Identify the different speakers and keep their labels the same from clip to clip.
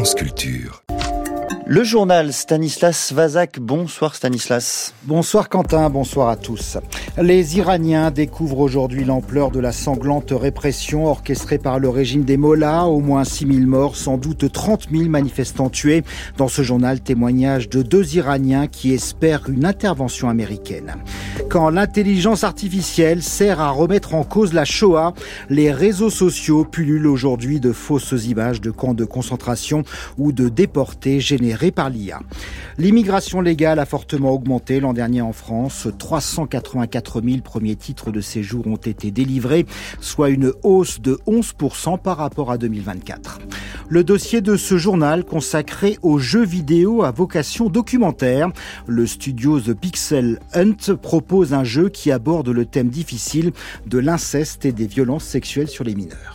Speaker 1: France Culture.
Speaker 2: Le journal Stanislas Vazak. Bonsoir Stanislas.
Speaker 3: Bonsoir Quentin, bonsoir à tous. Les Iraniens découvrent aujourd'hui l'ampleur de la sanglante répression orchestrée par le régime des Mollahs. Au moins 6 000 morts, sans doute 30 000 manifestants tués. Dans ce journal, témoignage de 2 Iraniens qui espèrent une intervention américaine. Quand l'intelligence artificielle sert à remettre en cause la Shoah, les réseaux sociaux pullulent aujourd'hui de fausses images de camps de concentration ou de déportés générés par l'IA. L'immigration légale a fortement augmenté l'an dernier en France. 384 000 premiers titres de séjour ont été délivrés, soit une hausse de 11% par rapport à 2024. Le dossier de ce journal consacré aux jeux vidéo à vocation documentaire. Le studio The Pixel Hunt propose un jeu qui aborde le thème difficile de l'inceste et des violences sexuelles sur les mineurs.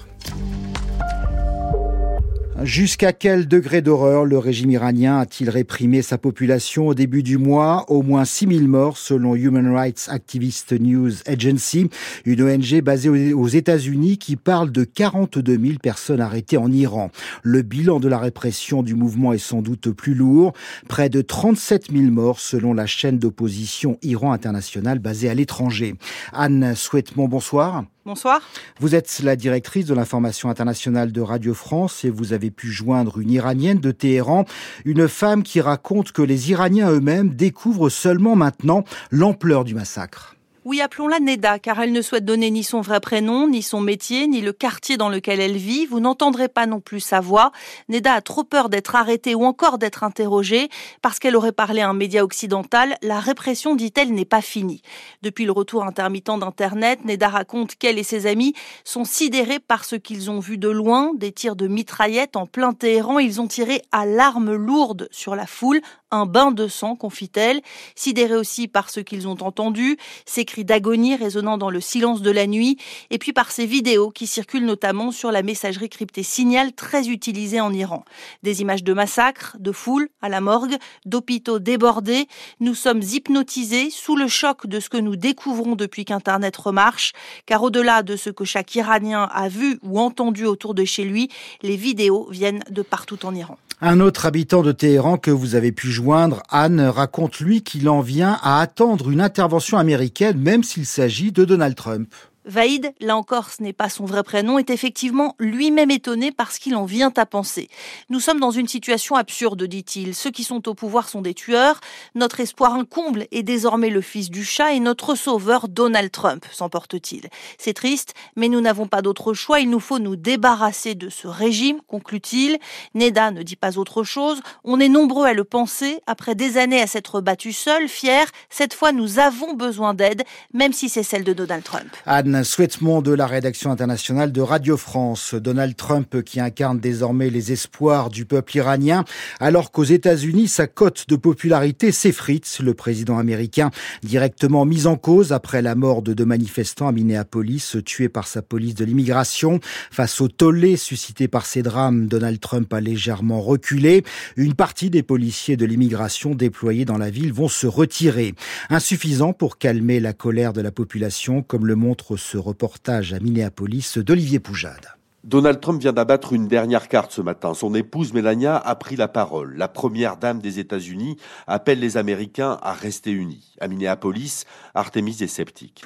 Speaker 3: Jusqu'à quel degré d'horreur le régime iranien a-t-il réprimé sa population au début du mois ? Au moins 6 000 morts selon Human Rights Activist News Agency, une ONG basée aux États-Unis qui parle de 42 000 personnes arrêtées en Iran. Le bilan de la répression du mouvement est sans doute plus lourd. Près de 37 000 morts selon la chaîne d'opposition Iran International basée à l'étranger. Anne Souhaitemont, bonsoir.
Speaker 4: Bonsoir.
Speaker 3: Vous êtes la directrice de l'information internationale de Radio France et vous avez pu joindre une Iranienne de Téhéran, une femme qui raconte que les Iraniens eux-mêmes découvrent seulement maintenant l'ampleur du massacre.
Speaker 4: Oui, appelons-la Neda, car elle ne souhaite donner ni son vrai prénom, ni son métier, ni le quartier dans lequel elle vit. Vous n'entendrez pas non plus sa voix. Neda a trop peur d'être arrêtée ou encore d'être interrogée. Parce qu'elle aurait parlé à un média occidental, la répression, dit-elle, n'est pas finie. Depuis le retour intermittent d'Internet, Neda raconte qu'elle et ses amis sont sidérés par ce qu'ils ont vu de loin, des tirs de mitraillettes en plein Téhéran. Ils ont tiré à l'arme lourde sur la foule. Un bain de sang, confie-t-elle, sidérés aussi par ce qu'ils ont entendu, ces cris d'agonie résonnant dans le silence de la nuit, et puis par ces vidéos qui circulent notamment sur la messagerie cryptée Signal, très utilisée en Iran. Des images de massacres, de foules à la morgue, d'hôpitaux débordés. Nous sommes hypnotisés sous le choc de ce que nous découvrons depuis qu'Internet remarche, car au-delà de ce que chaque Iranien a vu ou entendu autour de chez lui, les vidéos viennent de partout en Iran.
Speaker 3: Un autre habitant de Téhéran que vous avez pu joindre, Anne, raconte lui qu'il en vient à attendre une intervention américaine, même s'il s'agit de Donald Trump.
Speaker 4: Vaïd, là encore ce n'est pas son vrai prénom, est effectivement lui-même étonné par ce qu'il en vient à penser. Nous sommes dans une situation absurde, dit-il. Ceux qui sont au pouvoir sont des tueurs. Notre espoir incomble est désormais le fils du chat et notre sauveur Donald Trump, s'emporte-t-il. C'est triste, mais nous n'avons pas d'autre choix. Il nous faut nous débarrasser de ce régime, conclut-il. Neda ne dit pas autre chose. On est nombreux à le penser. Après des années à s'être battus seuls, fiers, cette fois nous avons besoin d'aide, même si c'est celle de Donald Trump.
Speaker 3: Anne Souhaitemont de la rédaction internationale de Radio France. Donald Trump qui incarne désormais les espoirs du peuple iranien, alors qu'aux États-Unis, sa cote de popularité s'effrite. Le président américain directement mis en cause après la mort de 2 manifestants à Minneapolis, tués par sa police de l'immigration. Face au tollé suscité par ces drames, Donald Trump a légèrement reculé. Une partie des policiers de l'immigration déployés dans la ville vont se retirer. Insuffisant pour calmer la colère de la population, comme le montre ce reportage à Minneapolis d'Olivier Poujade.
Speaker 5: Donald Trump vient d'abattre une dernière carte ce matin. Son épouse Melania a pris la parole. La première dame des États-Unis appelle les Américains à rester unis. À Minneapolis, Artemis est sceptique.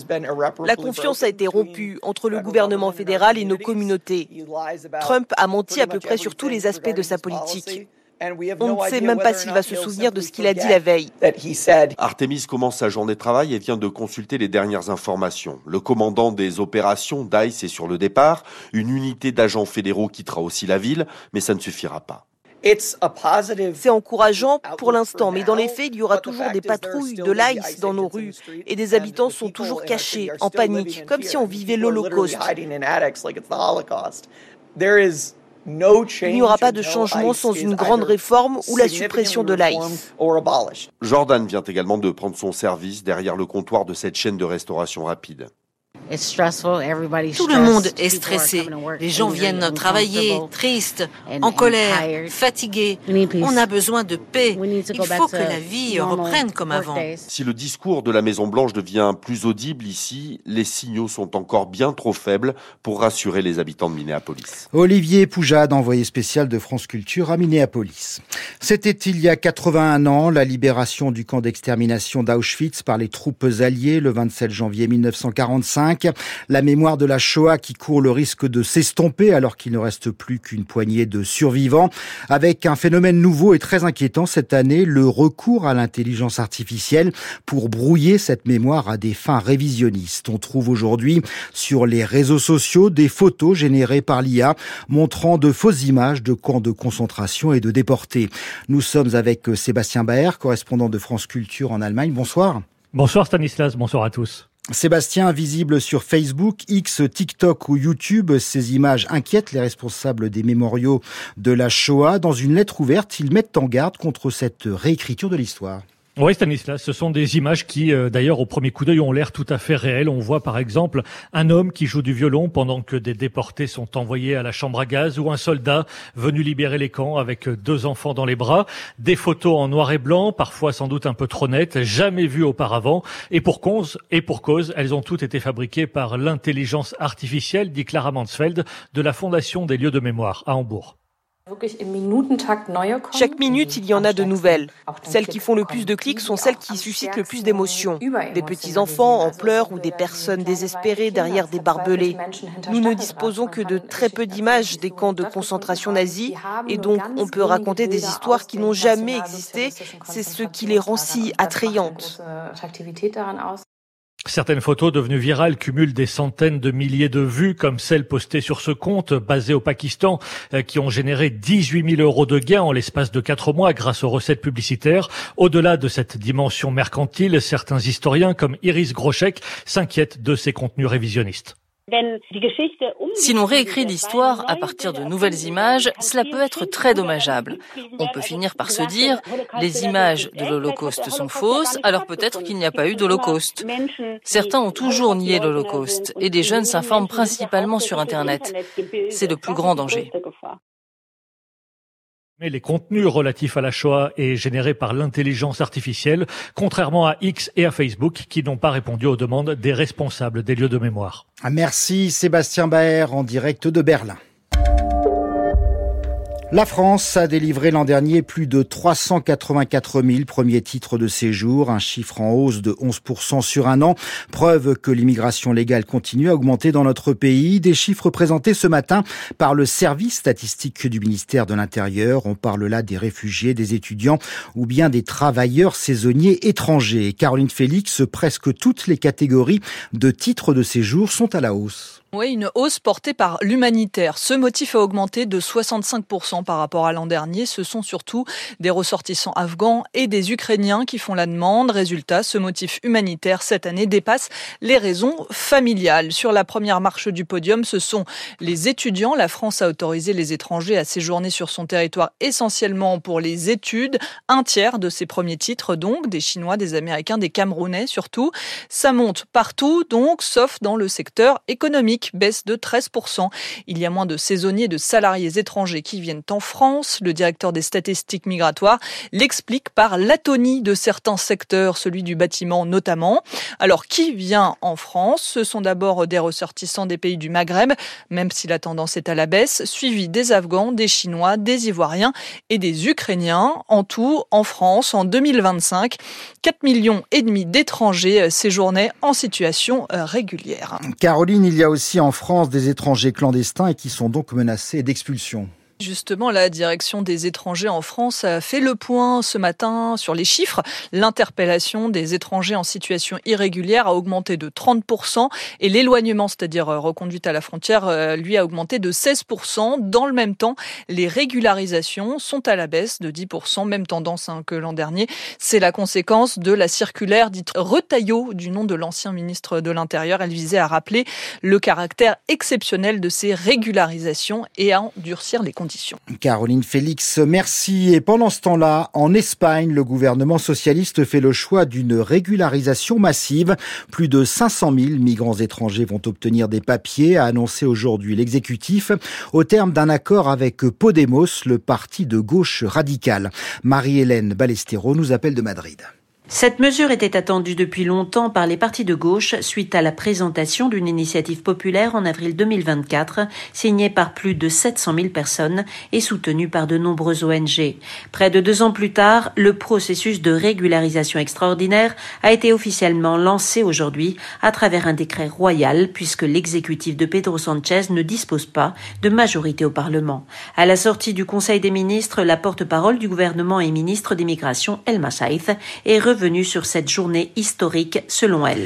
Speaker 6: La confiance a été rompue entre le gouvernement fédéral et nos communautés. Trump a menti à peu près sur tous les aspects de sa politique. On ne sait même pas s'il va se souvenir de ce qu'il a dit la veille.
Speaker 5: Artemis commence sa journée de travail et vient de consulter les dernières informations. Le commandant des opérations, Dice, est sur le départ. Une unité d'agents fédéraux quittera aussi la ville, mais ça ne suffira pas.
Speaker 6: C'est encourageant pour l'instant, mais dans les faits, il y aura toujours des patrouilles de l'ICE dans nos rues et des habitants sont toujours cachés, en panique, comme si on vivait l'Holocauste. Il n'y aura pas de changement sans une grande réforme ou la suppression de l'ICE.
Speaker 5: Jordan vient également de prendre son service derrière le comptoir de cette chaîne de restauration rapide.
Speaker 1: Tout le monde est stressé. Les gens viennent travailler, tristes, en colère, fatigués. On a besoin de paix. Il faut que la vie reprenne comme avant.
Speaker 5: Si le discours de la Maison-Blanche devient plus audible ici, les signaux sont encore bien trop faibles pour rassurer les habitants de Minneapolis.
Speaker 3: Olivier Poujade, envoyé spécial de France Culture à Minneapolis. C'était il y a 81 ans, la libération du camp d'extermination d'Auschwitz par les troupes alliées le 27 janvier 1945. La mémoire de la Shoah qui court le risque de s'estomper alors qu'il ne reste plus qu'une poignée de survivants. Avec un phénomène nouveau et très inquiétant cette année, le recours à l'intelligence artificielle pour brouiller cette mémoire à des fins révisionnistes. On trouve aujourd'hui sur les réseaux sociaux des photos générées par l'IA montrant de fausses images de camps de concentration et de déportés. Nous sommes avec Sébastien Baer, correspondant de France Culture en Allemagne. Bonsoir.
Speaker 7: Bonsoir Stanislas, bonsoir à tous.
Speaker 3: Sébastien, visible sur Facebook, X, TikTok ou YouTube, ces images inquiètent les responsables des mémoriaux de la Shoah. Dans une lettre ouverte, ils mettent en garde contre cette réécriture de l'histoire.
Speaker 7: Oui Stanislas, ce sont des images qui, d'ailleurs, au premier coup d'œil, ont l'air tout à fait réelles. On voit par exemple un homme qui joue du violon pendant que des déportés sont envoyés à la chambre à gaz, ou un soldat venu libérer les camps avec 2 enfants dans les bras. Des photos en noir et blanc, parfois sans doute un peu trop nettes, jamais vues auparavant. Et pour cause, elles ont toutes été fabriquées par l'intelligence artificielle, dit Clara Mansfeld, de la Fondation des lieux de mémoire à Hambourg.
Speaker 6: Chaque minute, il y en a de nouvelles. Celles qui font le plus de clics sont celles qui suscitent le plus d'émotions. Des petits-enfants en pleurs ou des personnes désespérées derrière des barbelés. Nous ne disposons que de très peu d'images des camps de concentration nazis et donc on peut raconter des histoires qui n'ont jamais existé. C'est ce qui les rend si attrayantes.
Speaker 7: Certaines photos devenues virales cumulent des centaines de milliers de vues, comme celles postées sur ce compte basé au Pakistan, qui ont généré 18 000 € de gains en l'espace de 4 mois grâce aux recettes publicitaires. Au-delà de cette dimension mercantile, certains historiens, comme Iris Groschek, s'inquiètent de ces contenus révisionnistes.
Speaker 4: Si l'on réécrit l'histoire à partir de nouvelles images, cela peut être très dommageable. On peut finir par se dire, les images de l'Holocauste sont fausses, alors peut-être qu'il n'y a pas eu d'Holocauste. Certains ont toujours nié l'Holocauste, et des jeunes s'informent principalement sur Internet. C'est le plus grand danger.
Speaker 7: Mais les contenus relatifs à la Shoah est générés par l'intelligence artificielle, contrairement à X et à Facebook, qui n'ont pas répondu aux demandes des responsables des lieux de mémoire.
Speaker 3: Merci Sébastien Baer en direct de Berlin. La France a délivré l'an dernier plus de 384 000 premiers titres de séjour, un chiffre en hausse de 11% sur un an. Preuve que l'immigration légale continue à augmenter dans notre pays. Des chiffres présentés ce matin par le service statistique du ministère de l'Intérieur. On parle là des réfugiés, des étudiants ou bien des travailleurs saisonniers étrangers. Caroline Félix, presque toutes les catégories de titres de séjour sont à la hausse.
Speaker 8: Oui, une hausse portée par l'humanitaire. Ce motif a augmenté de 65% par rapport à l'an dernier. Ce sont surtout des ressortissants afghans et des Ukrainiens qui font la demande. Résultat, ce motif humanitaire cette année dépasse les raisons familiales. Sur la première marche du podium, ce sont les étudiants. La France a autorisé les étrangers à séjourner sur son territoire essentiellement pour les études. Un tiers de ces premiers titres, donc, des Chinois, des Américains, des Camerounais surtout. Ça monte partout, donc, sauf dans le secteur économique. Baisse de 13%. Il y a moins de saisonniers et de salariés étrangers qui viennent en France. Le directeur des statistiques migratoires l'explique par l'atonie de certains secteurs, celui du bâtiment notamment. Alors, qui vient en France ? Ce sont d'abord des ressortissants des pays du Maghreb, même si la tendance est à la baisse, suivi des Afghans, des Chinois, des Ivoiriens et des Ukrainiens. En tout, en France, en 2025, 4,5 millions d'étrangers séjournaient en situation régulière.
Speaker 3: Caroline, il y a aussi en France des étrangers clandestins et qui sont donc menacés d'expulsion.
Speaker 8: Justement, la direction des étrangers en France a fait le point ce matin sur les chiffres. L'interpellation des étrangers en situation irrégulière a augmenté de 30% et l'éloignement, c'est-à-dire reconduite à la frontière, lui a augmenté de 16%. Dans le même temps, les régularisations sont à la baisse de 10%, même tendance que l'an dernier. C'est la conséquence de la circulaire dite Retailleau, du nom de l'ancien ministre de l'Intérieur. Elle visait à rappeler le caractère exceptionnel de ces régularisations et à endurcir les conditions. conditions.
Speaker 3: Caroline Félix, merci. Et pendant ce temps-là, en Espagne, le gouvernement socialiste fait le choix d'une régularisation massive. Plus de 500 000 migrants étrangers vont obtenir des papiers, a annoncé aujourd'hui l'exécutif, au terme d'un accord avec Podemos, le parti de gauche radicale. Marie-Hélène Ballesteros nous appelle de Madrid.
Speaker 9: Cette mesure était attendue depuis longtemps par les partis de gauche suite à la présentation d'une initiative populaire en avril 2024, signée par plus de 700 000 personnes et soutenue par de nombreuses ONG. Près de 2 ans plus tard, le processus de régularisation extraordinaire a été officiellement lancé aujourd'hui à travers un décret royal puisque l'exécutif de Pedro Sánchez ne dispose pas de majorité au Parlement. À la sortie du Conseil des ministres, la porte-parole du gouvernement et ministre des Migrations, Elma Saïf, est revenue sur cette journée historique selon elle.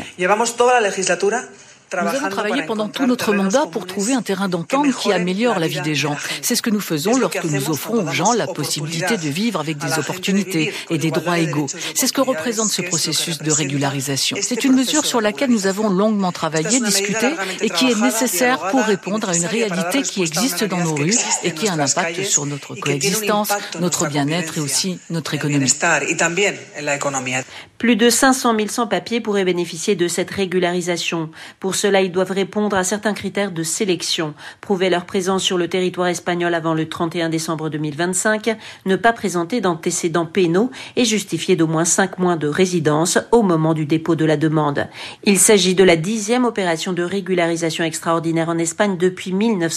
Speaker 10: Nous avons travaillé pendant tout notre mandat pour trouver un terrain d'entente qui améliore la vie des gens. C'est ce que nous faisons lorsque nous offrons aux gens la possibilité de vivre avec des opportunités et des droits égaux. C'est ce que représente ce processus de régularisation. C'est une mesure sur laquelle nous avons longuement travaillé, discuté et qui est nécessaire pour répondre à une réalité qui existe dans nos rues et qui a un impact sur notre coexistence, notre bien-être et aussi notre économie.
Speaker 9: Plus de 500 000 sans-papiers pourraient bénéficier de cette régularisation. Pour cela, ils doivent répondre à certains critères de sélection, prouver leur présence sur le territoire espagnol avant le 31 décembre 2025, ne pas présenter d'antécédents pénaux et justifier d'au moins 5 mois de résidence au moment du dépôt de la demande. Il s'agit de la 10e opération de régularisation extraordinaire en Espagne depuis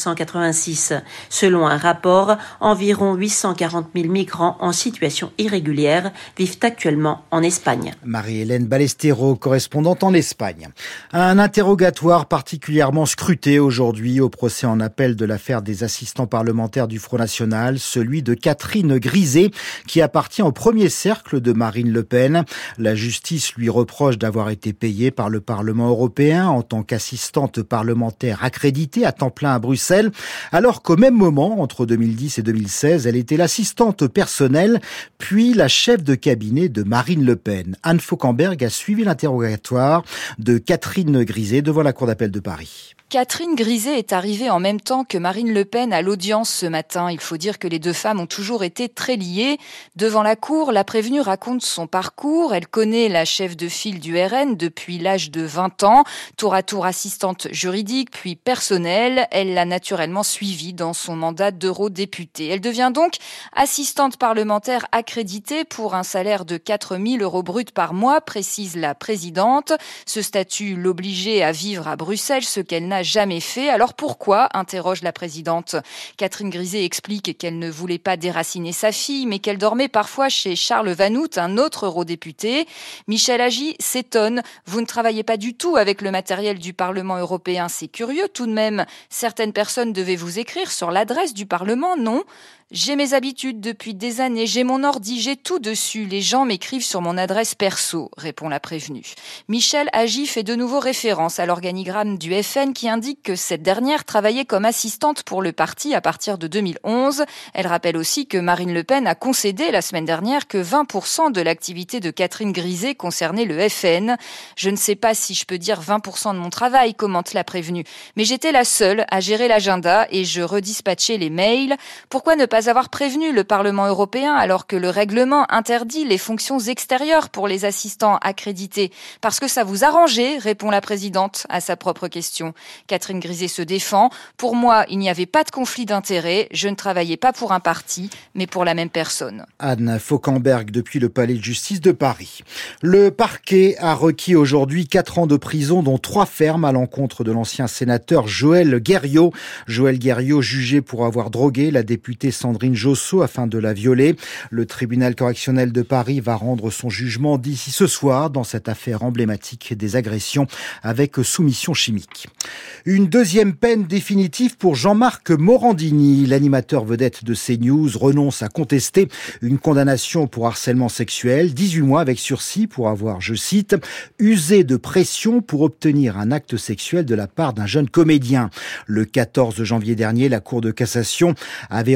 Speaker 9: 1986. Selon un rapport, environ 840 000 migrants en situation irrégulière vivent actuellement en Espagne.
Speaker 3: Marie-Hélène Ballesteros, correspondante en Espagne. Un interrogatoire particulièrement scruté aujourd'hui au procès en appel de l'affaire des assistants parlementaires du Front National, celui de Catherine Grisé, qui appartient au premier cercle de Marine Le Pen. La justice lui reproche d'avoir été payée par le Parlement européen en tant qu'assistante parlementaire accréditée à temps plein à Bruxelles, alors qu'au même moment, entre 2010 et 2016, elle était l'assistante personnelle, puis la chef de cabinet de Marine Le Pen. Anne Fauquemberg a suivi l'interrogatoire de Catherine Grisé devant la Cour d'appel de Paris.
Speaker 11: Catherine Grisé est arrivée en même temps que Marine Le Pen à l'audience ce matin. Il faut dire que les deux femmes ont toujours été très liées. Devant la cour, la prévenue raconte son parcours. Elle connaît la chef de file du RN depuis l'âge de 20 ans, tour à tour assistante juridique, puis personnelle. Elle l'a naturellement suivie dans son mandat d'eurodéputée. Elle devient donc assistante parlementaire accréditée pour un salaire de 4 000 € brut par mois, précise la présidente. Ce statut l'obligeait à vivre à Bruxelles, ce qu'elle n'a jamais fait. Alors pourquoi ? Interroge la présidente. Catherine Grisé explique qu'elle ne voulait pas déraciner sa fille, mais qu'elle dormait parfois chez Charles Vanout, un autre eurodéputé. Michel Agy s'étonne. Vous ne travaillez pas du tout avec le matériel du Parlement européen. C'est curieux tout de même. Certaines personnes devaient vous écrire sur l'adresse du Parlement, non ? J'ai mes habitudes depuis des années, j'ai mon ordi, j'ai tout dessus. Les gens m'écrivent sur mon adresse perso, répond la prévenue. Michel Agy fait de nouveau référence à l'organigramme du FN qui indique que cette dernière travaillait comme assistante pour le parti à partir de 2011. Elle rappelle aussi que Marine Le Pen a concédé la semaine dernière que 20% de l'activité de Catherine Grisé concernait le FN. Je ne sais pas si je peux dire 20% de mon travail, commente la prévenue, mais j'étais la seule à gérer l'agenda et je redispatchais les mails. Pourquoi ne pas avoir prévenu le Parlement européen alors que le règlement interdit les fonctions extérieures pour les assistants accrédités ? Parce que ça vous arrangeait, répond la présidente à sa propre question. Catherine Grisé se défend. Pour moi, il n'y avait pas de conflit d'intérêts. Je ne travaillais pas pour un parti, mais pour la même personne.
Speaker 3: Anne Fauquemberg depuis le palais de justice de Paris. Le parquet a requis aujourd'hui 4 ans de prison, dont 3 fermes à l'encontre de l'ancien sénateur Joël Guerriau. Joël Guerriau jugé pour avoir drogué la députée Sandrine Josso afin de la violer. Le tribunal correctionnel de Paris va rendre son jugement d'ici ce soir dans cette affaire emblématique des agressions avec soumission chimique. Une deuxième peine définitive pour Jean-Marc Morandini. L'animateur vedette de CNews renonce à contester une condamnation pour harcèlement sexuel, 18 mois avec sursis pour avoir, je cite, usé de pression pour obtenir un acte sexuel de la part d'un jeune comédien. Le 14 janvier dernier, la Cour de cassation avait rejeté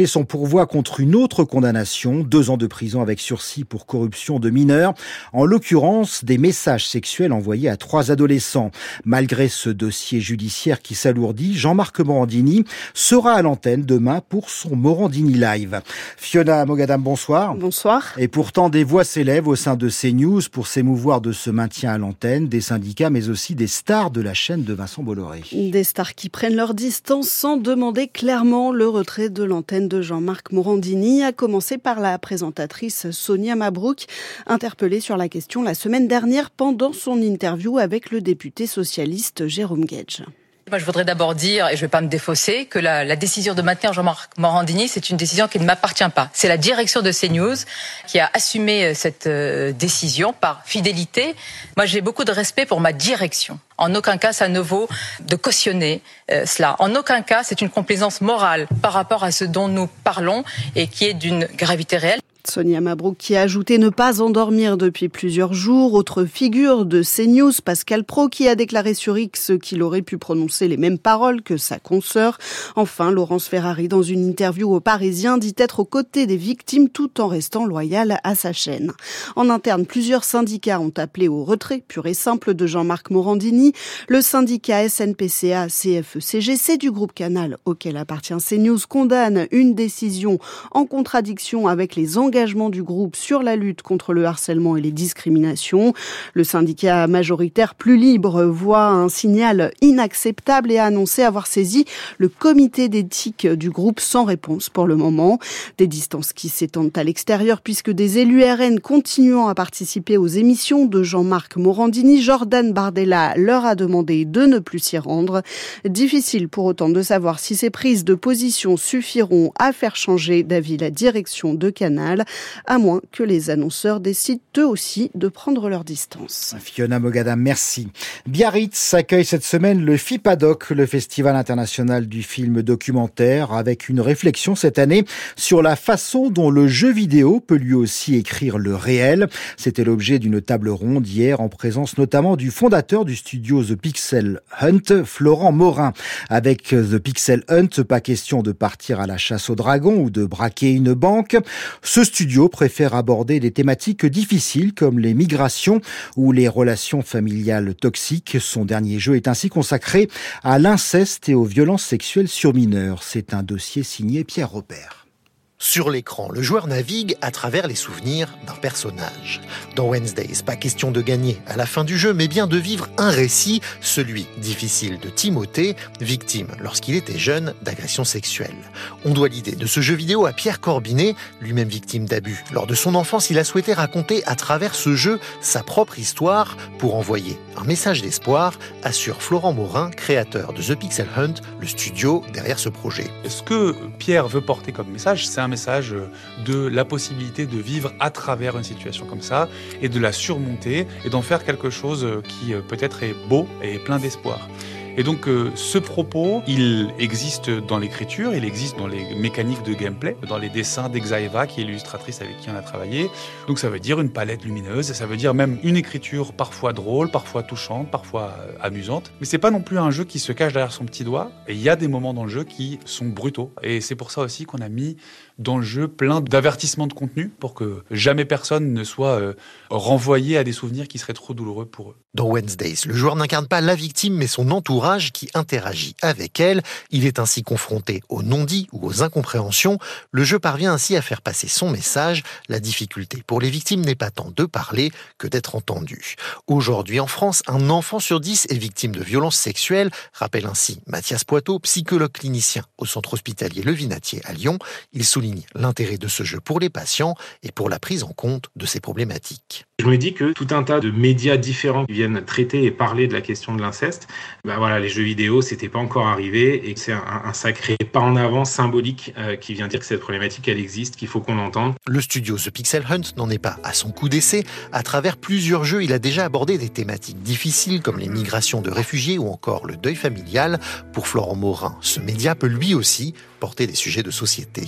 Speaker 3: son pourvoi contre une autre condamnation, 2 ans de prison avec sursis pour corruption de mineurs, en l'occurrence des messages sexuels envoyés à 3 adolescents. Malgré ce dossier judiciaire qui s'alourdit, Jean-Marc Morandini sera à l'antenne demain pour son Morandini Live. Fiona Mogadam, bonsoir.
Speaker 12: Bonsoir.
Speaker 3: Et pourtant, des voix s'élèvent au sein de CNews pour s'émouvoir de ce maintien à l'antenne, des syndicats mais aussi des stars de la chaîne de Vincent Bolloré.
Speaker 12: Des stars qui prennent leur distance sans demander clairement le retrait de l'antenne de Jean-Marc Morandini, à commencer par la présentatrice Sonia Mabrouk, interpellée sur la question la semaine dernière pendant son interview avec le député socialiste Jérôme Guedj.
Speaker 13: Moi, je voudrais d'abord dire, et je ne vais pas me défausser, que la décision de maintenir Jean-Marc Morandini, c'est une décision qui ne m'appartient pas. C'est la direction de CNews qui a assumé cette décision par fidélité. Moi, j'ai beaucoup de respect pour ma direction. En aucun cas, ça ne vaut de cautionner cela. En aucun cas, c'est une complaisance morale par rapport à ce dont nous parlons et qui est d'une gravité réelle.
Speaker 12: Sonia Mabrouk qui a ajouté ne pas endormir depuis plusieurs jours. Autre figure de CNews, Pascal Praud, qui a déclaré sur X qu'il aurait pu prononcer les mêmes paroles que sa consoeur. Enfin, Laurence Ferrari, dans une interview au Parisien, dit être aux côtés des victimes tout en restant loyale à sa chaîne. En interne, plusieurs syndicats ont appelé au retrait pur et simple de Jean-Marc Morandini. Le syndicat SNPCA CFE-CGC du groupe Canal, auquel appartient CNews, condamne une décision en contradiction avec les engagements du groupe sur la lutte contre le harcèlement et les discriminations. Le syndicat majoritaire Plus Libre voit un signal inacceptable et a annoncé avoir saisi le comité d'éthique du groupe sans réponse pour le moment. Des distances qui s'étendent à l'extérieur puisque des élus RN continuant à participer aux émissions de Jean-Marc Morandini, Jordan Bardella leur a demandé de ne plus s'y rendre. Difficile pour autant de savoir si ces prises de position suffiront à faire changer d'avis la direction de Canal, à moins que les annonceurs décident eux aussi de prendre leur distance.
Speaker 3: Fiona Mogadam, merci. Biarritz accueille cette semaine le FIPADOC, le Festival international du film documentaire, avec une réflexion cette année sur la façon dont le jeu vidéo peut lui aussi écrire le réel. C'était l'objet d'une table ronde hier en présence notamment du fondateur du studio The Pixel Hunt, Florent Morin. Avec The Pixel Hunt, pas question de partir à la chasse aux dragons ou de braquer une banque. Ce studio préfère aborder des thématiques difficiles comme les migrations ou les relations familiales toxiques. Son dernier jeu est ainsi consacré à l'inceste et aux violences sexuelles sur mineurs. C'est un dossier signé Pierre Robert.
Speaker 14: Sur l'écran, le joueur navigue à travers les souvenirs d'un personnage. Dans Wednesdays, pas question de gagner à la fin du jeu, mais bien de vivre un récit, celui difficile de Timothée, victime lorsqu'il était jeune d'agressions sexuelles. On doit l'idée de ce jeu vidéo à Pierre Corbinet, lui-même victime d'abus. Lors de son enfance, il a souhaité raconter à travers ce jeu sa propre histoire pour envoyer un message d'espoir, assure Florent Morin, créateur de The Pixel Hunt, le studio derrière ce projet.
Speaker 15: Ce que Pierre veut porter comme message, c'est un message de la possibilité de vivre à travers une situation comme ça et de la surmonter et d'en faire quelque chose qui peut-être est beau et plein d'espoir. Et donc ce propos, il existe dans l'écriture, il existe dans les mécaniques de gameplay, dans les dessins d'Exaeva, qui est l'illustratrice avec qui on a travaillé. Donc ça veut dire une palette lumineuse, ça veut dire même une écriture parfois drôle, parfois touchante, parfois amusante. Mais c'est pas non plus un jeu qui se cache derrière son petit doigt. Et il y a des moments dans le jeu qui sont brutaux. Et c'est pour ça aussi qu'on a mis dans le jeu plein d'avertissements de contenu pour que jamais personne ne soit renvoyé à des souvenirs qui seraient trop douloureux pour eux.
Speaker 14: Dans Wednesdays, le joueur n'incarne pas la victime mais son entourage qui interagit avec elle. Il est ainsi confronté aux non-dits ou aux incompréhensions. Le jeu parvient ainsi à faire passer son message. La difficulté pour les victimes n'est pas tant de parler que d'être entendu. Aujourd'hui en France, un enfant sur 10 est victime de violences sexuelles, rappelle ainsi Mathias Poitot, psychologue clinicien au centre hospitalier Le Vinatier à Lyon. Il souligne l'intérêt de ce jeu pour les patients et pour la prise en compte de ces problématiques.
Speaker 16: Je me dis que tout un tas de médias différents qui viennent traiter et parler de la question de l'inceste, les jeux vidéo, c'était pas encore arrivé et c'est un sacré pas en avant symbolique qui vient dire que cette problématique, elle existe, qu'il faut qu'on entende.
Speaker 14: Le studio The Pixel Hunt n'en est pas à son coup d'essai. À travers plusieurs jeux, il a déjà abordé des thématiques difficiles comme les migrations de réfugiés ou encore le deuil familial. Pour Florent Morin, ce média peut lui aussi porter des sujets de société.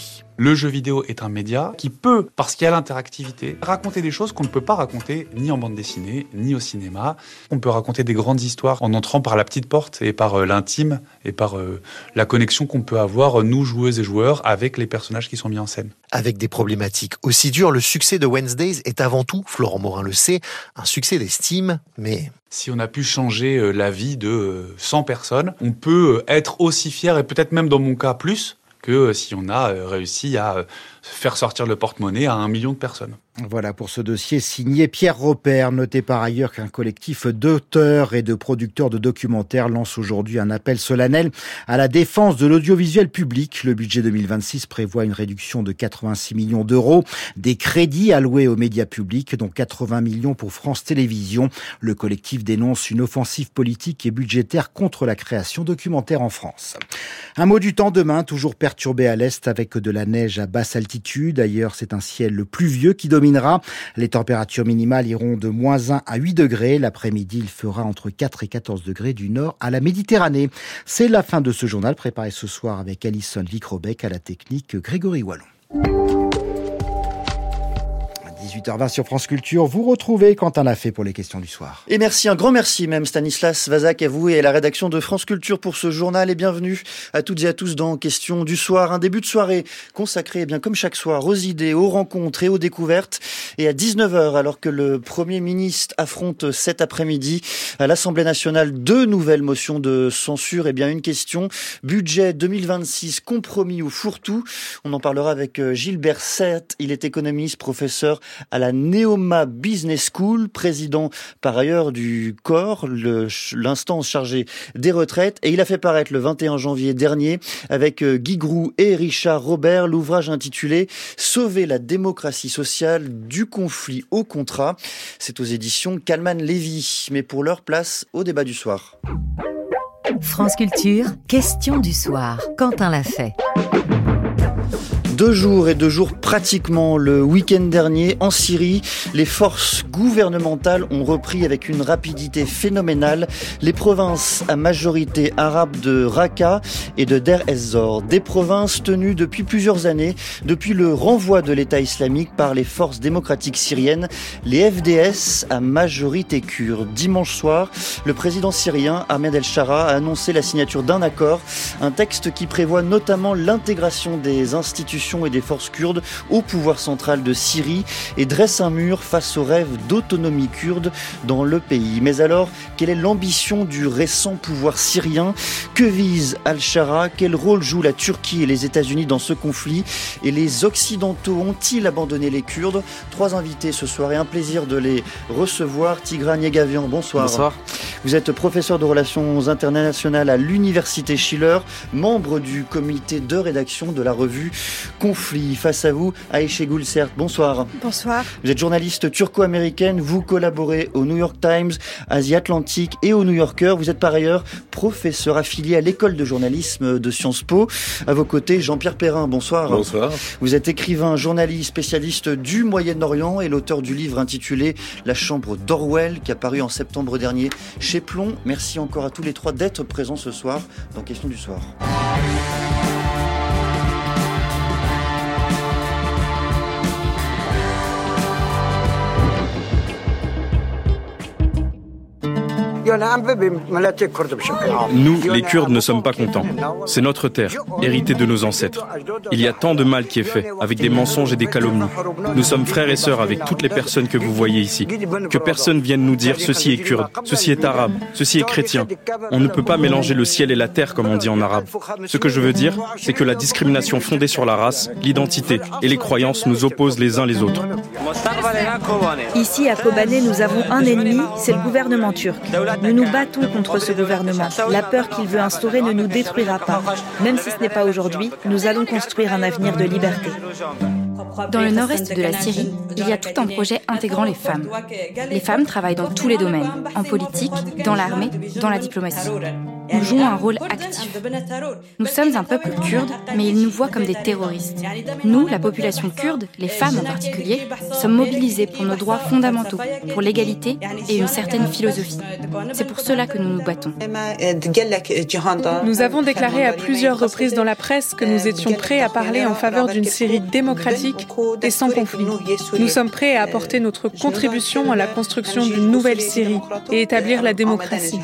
Speaker 15: Le jeu vidéo est un média qui peut, parce qu'il y a l'interactivité, raconter des choses qu'on ne peut pas raconter ni en bande dessinée, ni au cinéma. On peut raconter des grandes histoires en entrant par la petite porte et par l'intime et par la connexion qu'on peut avoir, nous, joueuses et joueurs, avec les personnages qui sont mis en scène.
Speaker 14: Avec des problématiques aussi dures, le succès de Wednesdays est avant tout, Florent Morin le sait, un succès d'estime, mais...
Speaker 15: Si on a pu changer la vie de 100 personnes, on peut être aussi fier, et peut-être même dans mon cas plus, que si on a réussi à faire sortir le porte-monnaie à 1 million de personnes.
Speaker 3: Voilà pour ce dossier signé Pierre Robert. Notez par ailleurs qu'un collectif d'auteurs et de producteurs de documentaires lance aujourd'hui un appel solennel à la défense de l'audiovisuel public. Le budget 2026 prévoit une réduction de 86 millions d'euros des crédits alloués aux médias publics, dont 80 millions pour France Télévisions. Le collectif dénonce une offensive politique et budgétaire contre la création documentaire en France. Un mot du temps demain, toujours perturbé à l'est avec de la neige à basse altitude. Ailleurs, c'est un ciel pluvieux qui dominera. Les températures minimales iront de -1 à 8 degrés. L'après-midi, il fera entre 4 et 14 degrés du nord à la Méditerranée. C'est la fin de ce journal préparé ce soir avec Alison Vicrobec, à la technique Grégory Wallon. 18h20 sur France Culture, vous retrouvez Quentin Lafay pour les questions du soir.
Speaker 2: Et merci, un grand merci même Stanislas Vazak, à vous et à la rédaction de France Culture pour ce journal, et bienvenue à toutes et à tous dans Questions du soir. Un début de soirée consacré, bien comme chaque soir, aux idées, aux rencontres et aux découvertes. Et à 19h, alors que le Premier ministre affronte cet après-midi à l'Assemblée nationale 2 nouvelles motions de censure, et bien une question, budget 2026, compromis ou fourre-tout. On en parlera avec Gilbert Serres, il est économiste, professeur à la Neoma Business School, président par ailleurs du COR, l'instance chargée des retraites, et il a fait paraître le 21 janvier dernier avec Guy Groux et Richard Robert l'ouvrage intitulé « Sauver la démocratie sociale du conflit au contrat ». C'est aux éditions Kalman Levy. Mais pour leur place au débat du soir.
Speaker 17: France Culture, question du soir. Quentin Lafay.
Speaker 2: 2 jours et 2 jours pratiquement. Le week-end dernier, en Syrie, les forces gouvernementales ont repris avec une rapidité phénoménale les provinces à majorité arabe de Raqqa et de Der ez-Zor. Des provinces tenues depuis plusieurs années, depuis le renvoi de l'État islamique par les forces démocratiques syriennes, les FDS à majorité kurde. Dimanche soir, le président syrien Ahmed El-Shara a annoncé la signature d'un accord, un texte qui prévoit notamment l'intégration des institutions et des forces kurdes au pouvoir central de Syrie et dresse un mur face au rêve d'autonomie kurde dans le pays. Mais alors, quelle est l'ambition du récent pouvoir syrien? Que vise Al-Shara? Quel rôle jouent la Turquie et les États-Unis dans ce conflit? Et les Occidentaux ont-ils abandonné les Kurdes? 3 invités ce soir et un plaisir de les recevoir. Tigran Yegavian, bonsoir.
Speaker 18: Bonsoir.
Speaker 2: Vous êtes professeur de relations internationales à l'Université Schiller, membre du comité de rédaction de la revue Conflit. Face à vous, Ayşe Gülsert, bonsoir.
Speaker 19: Bonsoir.
Speaker 2: Vous êtes journaliste turco-américaine, vous collaborez au New York Times, Asie Atlantique et au New Yorker. Vous êtes par ailleurs professeur affilié à l'école de journalisme de Sciences Po. À vos côtés, Jean-Pierre Perrin, bonsoir.
Speaker 18: Bonsoir.
Speaker 2: Vous êtes écrivain, journaliste, spécialiste du Moyen-Orient et l'auteur du livre intitulé La Chambre d'Orwell, qui a paru en septembre dernier chez Plomb. Merci encore à tous les 3 d'être présents ce soir dans Questions du soir.
Speaker 18: Nous, les Kurdes, ne sommes pas contents. C'est notre terre, héritée de nos ancêtres. Il y a tant de mal qui est fait, avec des mensonges et des calomnies. Nous sommes frères et sœurs avec toutes les personnes que vous voyez ici. Que personne vienne nous dire ceci est kurde, ceci est arabe, ceci est chrétien. On ne peut pas mélanger le ciel et la terre comme on dit en arabe. Ce que je veux dire, c'est que la discrimination fondée sur la race, l'identité et les croyances nous opposent les uns les autres.
Speaker 20: Ici à Kobané, nous avons un ennemi, c'est le gouvernement turc. Nous nous battons contre ce gouvernement. La peur qu'il veut instaurer ne nous détruira pas. Même si ce n'est pas aujourd'hui, nous allons construire un avenir de liberté.
Speaker 21: Dans le nord-est de la Syrie, il y a tout un projet intégrant les femmes. Les femmes travaillent dans tous les domaines, en politique, dans l'armée, dans la diplomatie. Nous jouons un rôle actif. Nous sommes un peuple kurde, mais ils nous voient comme des terroristes. Nous, la population kurde, les femmes en particulier, sommes mobilisées pour nos droits fondamentaux, pour l'égalité et une certaine philosophie. C'est pour cela que nous nous battons.
Speaker 19: Nous avons déclaré à plusieurs reprises dans la presse que nous étions prêts à parler en faveur d'une Syrie démocratique et sans conflit. Nous sommes prêts à apporter notre contribution à la construction d'une nouvelle Syrie et établir la démocratie.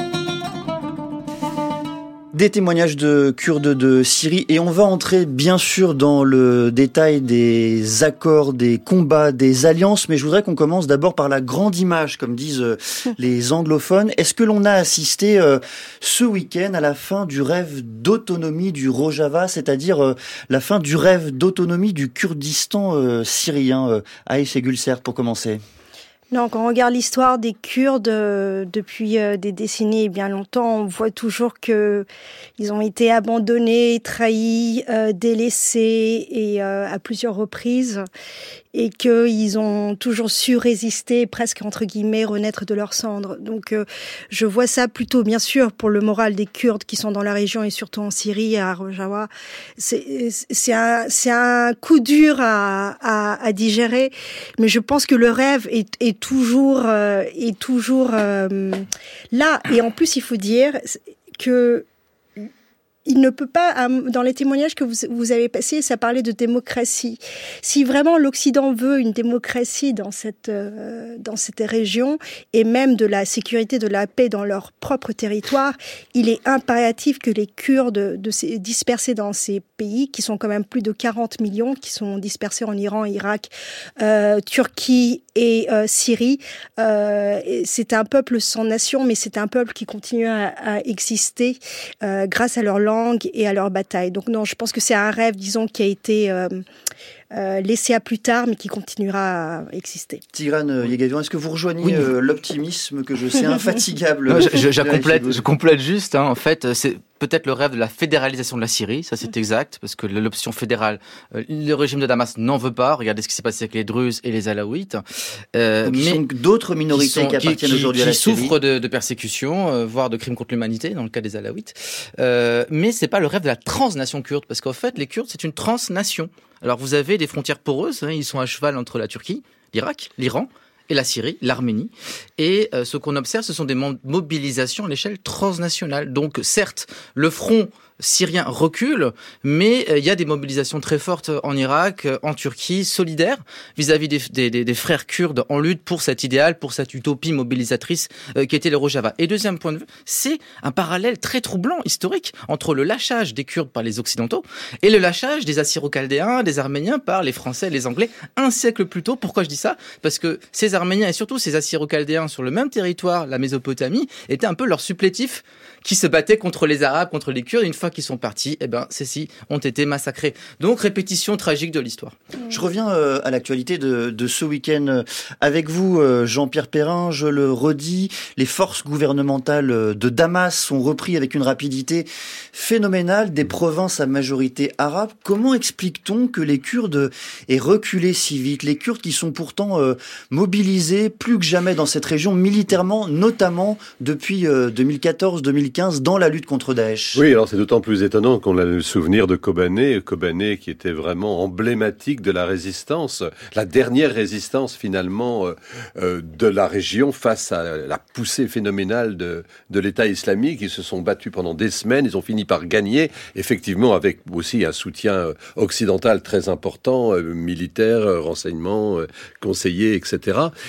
Speaker 2: Des témoignages de Kurdes de Syrie et on va entrer bien sûr dans le détail des accords, des combats, des alliances, mais je voudrais qu'on commence d'abord par la grande image, comme disent les anglophones. Est-ce que l'on a assisté ce week-end à la fin du rêve d'autonomie du Rojava, c'est-à-dire la fin du rêve d'autonomie du Kurdistan syrien? Aïcha Gulser, pour commencer.
Speaker 22: Non, quand on regarde l'histoire des Kurdes depuis des décennies et bien longtemps, on voit toujours que ils ont été abandonnés, trahis, délaissés et à plusieurs reprises, et qu'ils ont toujours su résister, presque entre guillemets, renaître de leurs cendres. Donc je vois ça plutôt, bien sûr, pour le moral des Kurdes qui sont dans la région et surtout en Syrie, à Rojava. C'est un coup dur à digérer, mais je pense que le rêve est toujours là. Et en plus, il faut dire que il ne peut pas, dans les témoignages que vous avez passés, ça parlait de démocratie. Si vraiment l'Occident veut une démocratie dans cette région et même de la sécurité, de la paix dans leur propre territoire, il est impératif que les Kurdes dispersés dans ces pays, qui sont quand même plus de 40 millions, qui sont dispersés en Iran, Irak, Turquie et Syrie, c'est un peuple sans nation, mais c'est un peuple qui continue à exister grâce à leur langue et à leur bataille. Donc non, je pense que c'est un rêve, disons, qui a été laissé à plus tard, mais qui continuera à exister.
Speaker 2: Tigran Yegavian, est-ce que vous rejoignez l'optimisme que je sais infatigable?
Speaker 23: Non, je complète juste, en fait, c'est peut-être le rêve de la fédéralisation de la Syrie, ça c'est exact, parce que l'option fédérale, le régime de Damas n'en veut pas. Regardez ce qui s'est passé avec les Druzes et les Alaouites.
Speaker 2: Donc, mais sont d'autres minorités qui appartiennent aujourd'hui à la Syrie.
Speaker 23: Qui souffrent de persécutions, voire de crimes contre l'humanité, dans le cas des Alaouites. Mais c'est pas le rêve de la transnation kurde, parce qu'en fait, les Kurdes, c'est une transnation. Alors vous avez des frontières poreuses, ils sont à cheval entre la Turquie, l'Irak, l'Iran et la Syrie, l'Arménie. Et ce qu'on observe, ce sont des mobilisations à l'échelle transnationale. Donc certes, le front syrien recule, mais il y a des mobilisations très fortes en Irak, en Turquie, solidaires vis-à-vis des frères kurdes en lutte pour cet idéal, pour cette utopie mobilisatrice qui était le Rojava. Et deuxième point de vue, c'est un parallèle très troublant, historique, entre le lâchage des Kurdes par les Occidentaux et le lâchage des Assyro-Chaldéens, des Arméniens par les Français et les Anglais un siècle plus tôt. Pourquoi je dis ça? Parce que ces Arméniens et surtout ces Assyro-Chaldéens sur le même territoire, la Mésopotamie, étaient un peu leurs supplétifs qui se battaient contre les Arabes, contre les Kurdes. Une fois qu'ils sont partis, ceux-ci ont été massacrés. Donc, répétition tragique de l'histoire.
Speaker 2: Je reviens à l'actualité de ce week-end avec vous, Jean-Pierre Perrin. Je le redis, les forces gouvernementales de Damas ont repris avec une rapidité phénoménale des provinces à majorité arabe. Comment explique-t-on que les Kurdes aient reculé si vite? Les Kurdes qui sont pourtant mobilisés plus que jamais dans cette région militairement, notamment depuis 2014-2015 dans la lutte contre Daesh.
Speaker 24: Oui, alors c'est d'autant plus étonnant qu'on a le souvenir de Kobané qui était vraiment emblématique de la résistance, la dernière résistance finalement de la région face à la poussée phénoménale de l'État islamique. Ils se sont battus pendant des semaines, ils ont fini par gagner, effectivement avec aussi un soutien occidental très important, militaire, renseignements, conseillers, etc.